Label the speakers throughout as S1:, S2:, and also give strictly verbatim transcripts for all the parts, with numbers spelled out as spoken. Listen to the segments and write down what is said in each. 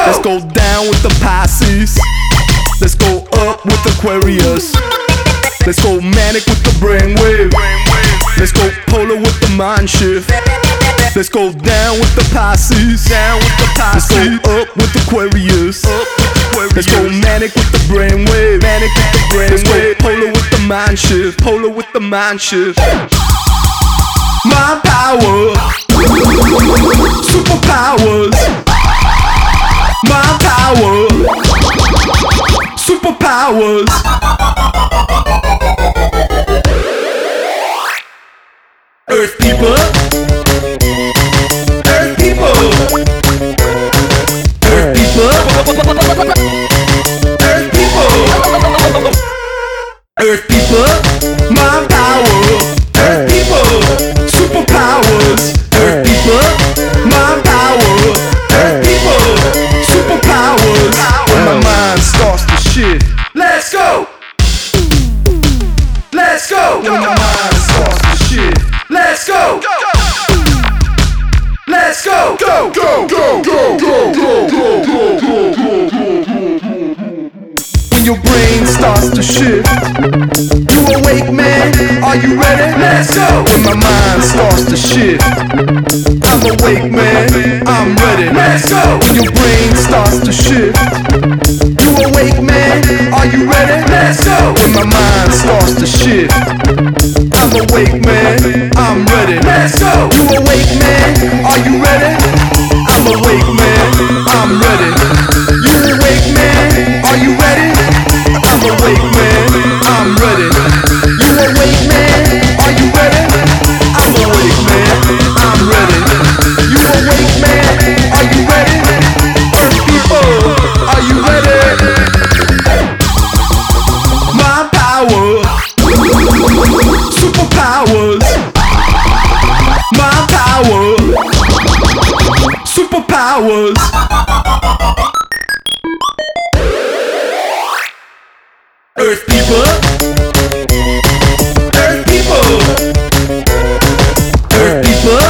S1: Let's go down with the Pisces. Let's go up with Aquarius. Let's go manic with the brainwave. Let's go polar with the mind shift. Let's go down with the Pisces. Down with the Pisces. Let's go up with Aquarius. Up with Aquarius. Let's go manic with the brainwave. Manic with the brainwave. Let's go polar with the mind shift. Polar with the mind shift. My power, superpowers. My power, superpowers. Earth people, Earth people, Earth people, Earth people, Earth people. My power, Earth people, superpowers. Earth people, my power, Earth people, superpowers. When my mind starts to shift, let's go, let's go. When my mind starts to shift, let's go, let's go, go, go, go, go, go, go, go, go, go, go, go. When your brain starts to shift, you awake, man, are you ready? Let's go. When my mind starts to shift, I'm awake, man, I'm ready. Let's go. When your brain starts to shift, you awake, man, are you ready? Let's go. When my mind starts to shift, I'm awake, man, I'm ready. Let's go. You awake, man, are you ready? I'm awake, man, I'm ready. You awake, man, are you ready? I'm awake, man, I'm ready. You awake, man, are you ready? I'm awake, man, I'm ready. You awake, man, are you ready? Earth people, are you ready? My power, superpowers. My power, superpowers. Earth people, Earth people, Earth people,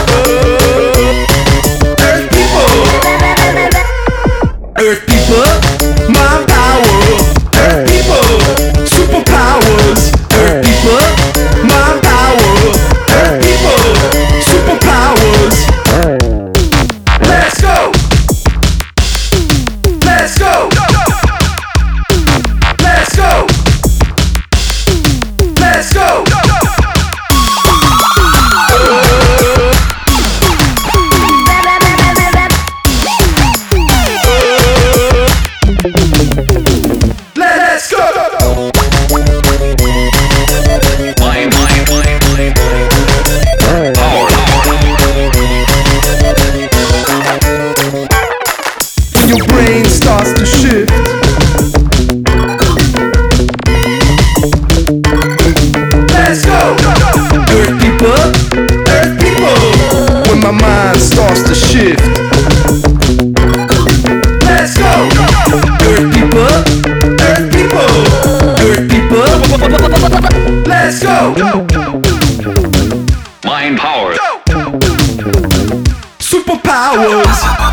S1: Earth people, Earth people. My power, Earth people, superpowers. Earth people, my power, Earth people, superpowers. Let's go, let's go, let's go, let's go. Let's go.
S2: Mind, mind, mind, mind, mind. Power.
S1: When your brain starts to shift, let's go. Earth people, Earth people. When my mind starts to shift, let's go. Earth people, Earth people, Earth people. Let's go.
S2: Mind power.
S1: Superpowers.